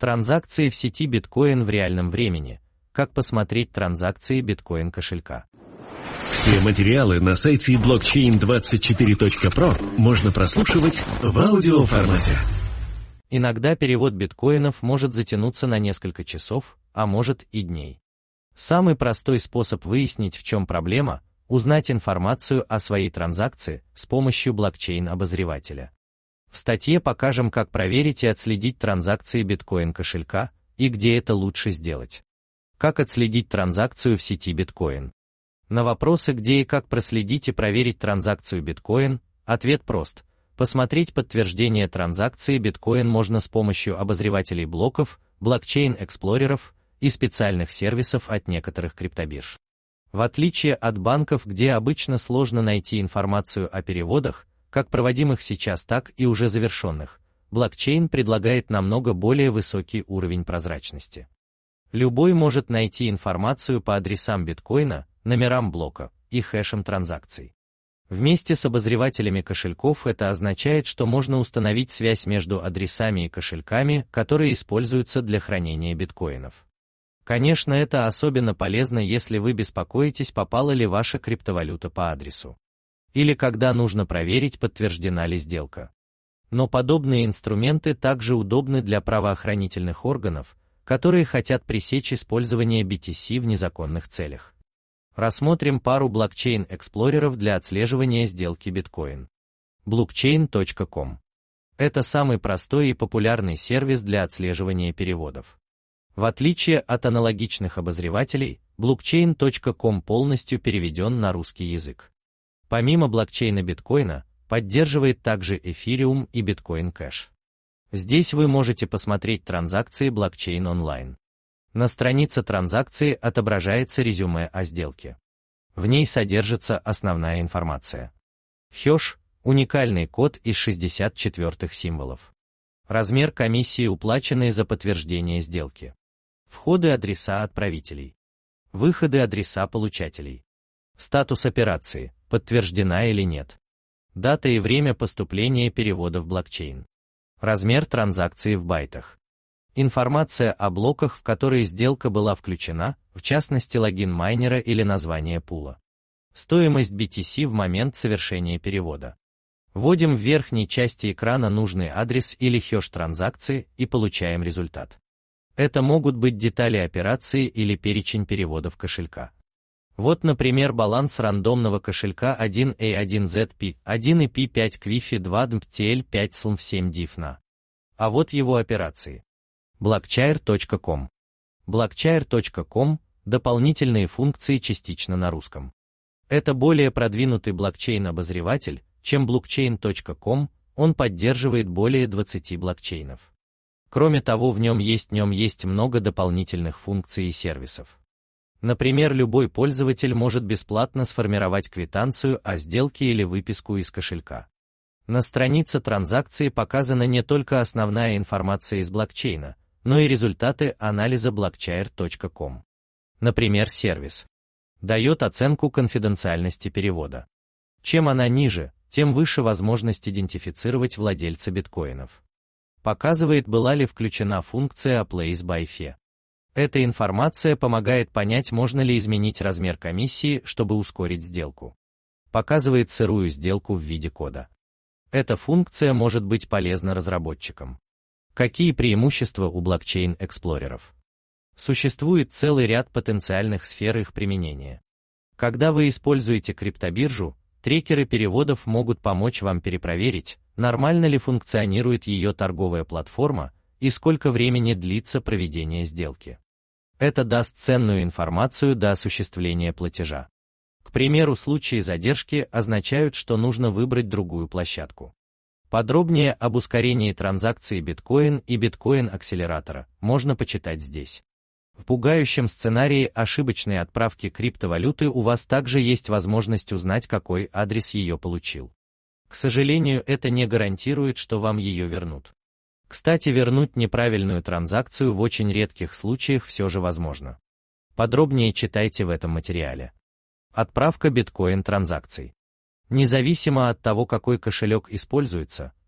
Транзакции в сети биткоин в реальном времени. Как посмотреть транзакции биткоин кошелька. Все материалы на сайте blockchain24.pro можно прослушивать в аудиоформате. Иногда перевод биткоинов может затянуться на несколько часов, а может и дней. Самый простой способ выяснить, в чем проблема, узнать информацию о своей транзакции с помощью блокчейн-обозревателя. В статье покажем, как проверить и отследить транзакции биткоин кошелька и где это лучше сделать. Как отследить транзакцию в сети биткоин? На вопросы, где и как проследить и проверить транзакцию биткоин, ответ прост. Посмотреть подтверждение транзакции биткоин можно с помощью обозревателей блоков, блокчейн-эксплореров и специальных сервисов от некоторых криптобирж. В отличие от банков, где обычно сложно найти информацию о переводах, как проводимых сейчас, так и уже завершенных, блокчейн предлагает намного более высокий уровень прозрачности. Любой может найти информацию по адресам биткоина, номерам блока и хэшам транзакций. Вместе с обозревателями кошельков это означает, что можно установить связь между адресами и кошельками, которые используются для хранения биткоинов. Конечно, это особенно полезно, если вы беспокоитесь, попала ли ваша криптовалюта по адресу. Или когда нужно проверить, подтверждена ли сделка. Но подобные инструменты также удобны для правоохранительных органов, которые хотят пресечь использование BTC в незаконных целях. Рассмотрим пару блокчейн-эксплореров для отслеживания сделки биткоин. Blockchain.com. Это самый простой и популярный сервис для отслеживания переводов. В отличие от аналогичных обозревателей, Blockchain.com полностью переведен на русский язык. Помимо блокчейна биткоина, поддерживает также Ethereum и Bitcoin Cash. Здесь вы можете посмотреть транзакции блокчейн онлайн. На странице транзакции отображается резюме о сделке. В ней содержится основная информация. Хэш – уникальный код из 64 символов. Размер комиссии, уплаченной за подтверждение сделки. Входы адреса отправителей. Выходы адреса получателей. Статус операции, подтверждена или нет. Дата и время поступления перевода в блокчейн. Размер транзакции в байтах. Информация о блоках, в которые сделка была включена, в частности логин майнера или название пула. Стоимость BTC в момент совершения перевода. Вводим в верхней части экрана нужный адрес или хэш транзакции и получаем результат. Это могут быть детали операции или перечень переводов кошелька. Вот, например, баланс рандомного кошелька 1A1ZP, 1EP5 Quifi 2 DMPTL5 SLM7 DIFNA. А вот его операции. Blockchain.com. Blockchain.com – дополнительные функции частично на русском. Это более продвинутый блокчейн-обозреватель, чем Blockchain.com, он поддерживает более 20 блокчейнов. Кроме того, в нем есть много дополнительных функций и сервисов. Например, любой пользователь может бесплатно сформировать квитанцию о сделке или выписку из кошелька. На странице транзакции показана не только основная информация из блокчейна, но и результаты анализа Blockchain.com. Например, сервис дает оценку конфиденциальности перевода. Чем она ниже, тем выше возможность идентифицировать владельца биткоинов. Показывает, была ли включена функция Place by Fee. Эта информация помогает понять, можно ли изменить размер комиссии, чтобы ускорить сделку. Показывает сырую сделку в виде кода. Эта функция может быть полезна разработчикам. Какие преимущества у блокчейн-эксплореров? Существует целый ряд потенциальных сфер их применения. Когда вы используете криптобиржу, трекеры переводов могут помочь вам перепроверить, нормально ли функционирует ее торговая платформа и сколько времени длится проведение сделки. Это даст ценную информацию до осуществления платежа. К примеру, случаи задержки означают, что нужно выбрать другую площадку. Подробнее об ускорении транзакций биткоин и биткоин-акселератора можно почитать здесь. В пугающем сценарии ошибочной отправки криптовалюты у вас также есть возможность узнать, какой адрес ее получил. К сожалению, это не гарантирует, что вам ее вернут. Кстати, вернуть неправильную транзакцию в очень редких случаях все же возможно. Подробнее читайте в этом материале. Отправка биткоин-транзакций. Независимо от того, какой кошелек используется,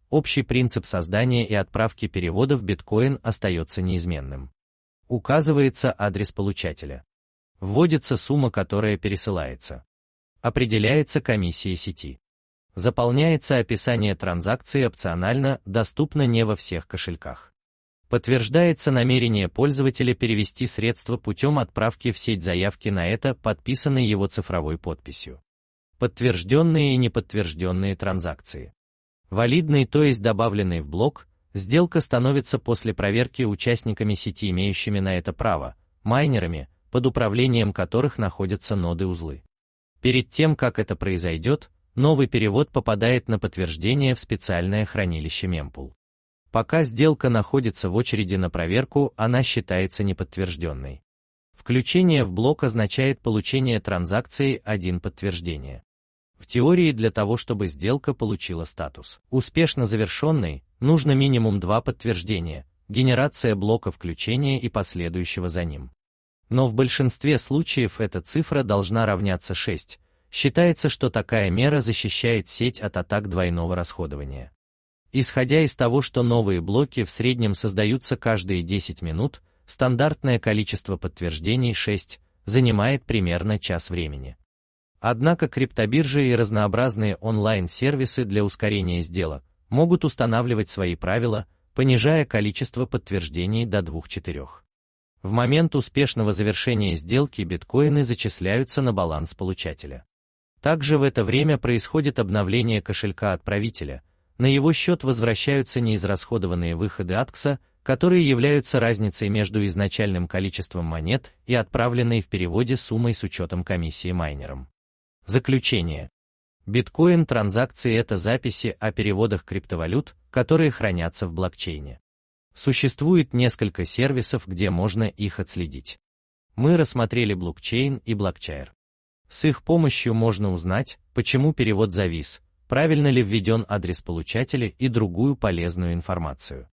общий принцип создания и отправки перевода в биткоин остается неизменным. Указывается адрес получателя. Вводится сумма, которая пересылается. Определяется комиссия сети. Заполняется описание транзакции опционально, доступно не во всех кошельках. Подтверждается намерение пользователя перевести средства путем отправки в сеть заявки на это, подписанной его цифровой подписью. Подтвержденные и неподтвержденные транзакции. Валидный, то есть добавленный в блок, сделка становится после проверки участниками сети, имеющими на это право, майнерами, под управлением которых находятся ноды-узлы. Перед тем, как это произойдет, новый перевод попадает на подтверждение в специальное хранилище Mempool. Пока сделка находится в очереди на проверку, она считается неподтвержденной. Включение в блок означает получение транзакции 1 подтверждение. В теории для того, чтобы сделка получила статус успешно завершенной, нужно минимум 2 подтверждения, генерация блока включения и последующего за ним. Но в большинстве случаев эта цифра должна равняться 6. Считается, что такая мера защищает сеть от атак двойного расходования. Исходя из того, что новые блоки в среднем создаются каждые 10 минут, стандартное количество подтверждений 6 занимает примерно час времени. Однако криптобиржи и разнообразные онлайн-сервисы для ускорения сделок могут устанавливать свои правила, понижая количество подтверждений до 2-4. В момент успешного завершения сделки биткоины зачисляются на баланс получателя. Также в это время происходит обновление кошелька отправителя, на его счет возвращаются неизрасходованные выходы АТКСа, которые являются разницей между изначальным количеством монет и отправленной в переводе суммой с учетом комиссии майнерам. Заключение. Биткоин-транзакции – это записи о переводах криптовалют, которые хранятся в блокчейне. Существует несколько сервисов, где можно их отследить. Мы рассмотрели блокчейн и блокчайр. С их помощью можно узнать, почему перевод завис, правильно ли введен адрес получателя и другую полезную информацию.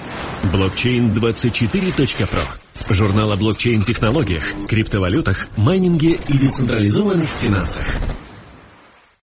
Blockchain24.pro. Журнал о блокчейн-технологиях, криптовалютах, майнинге и децентрализованных финансах.